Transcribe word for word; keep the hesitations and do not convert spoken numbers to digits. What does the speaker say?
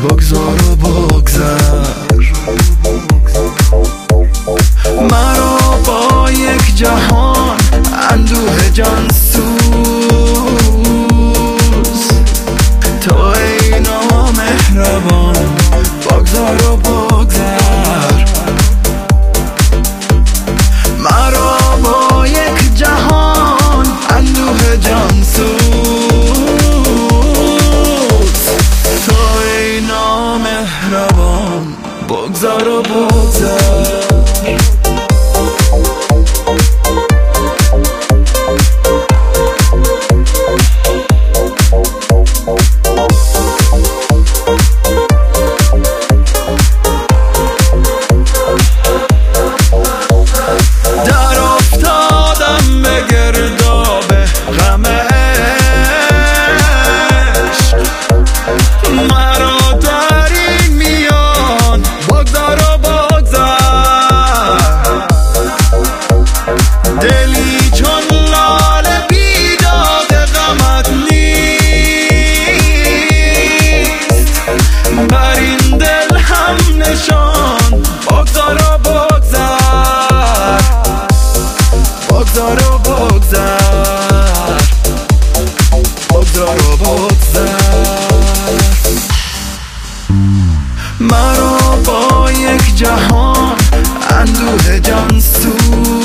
بگذار و بگذر مرا با یک جهان اندوه جان سوز. تو ای نامهربان بگذار و بگذر مرا با یک جهان اندوه جان سوز. تو ای نامهربان بگذار و بگذر دلی چون لاله بیداد غمت نیست بر این دل هم نشان بگذار و بگذر بگذار و بگذر بگذار و بگذر مرا با یک جهان اندوه جان سوز.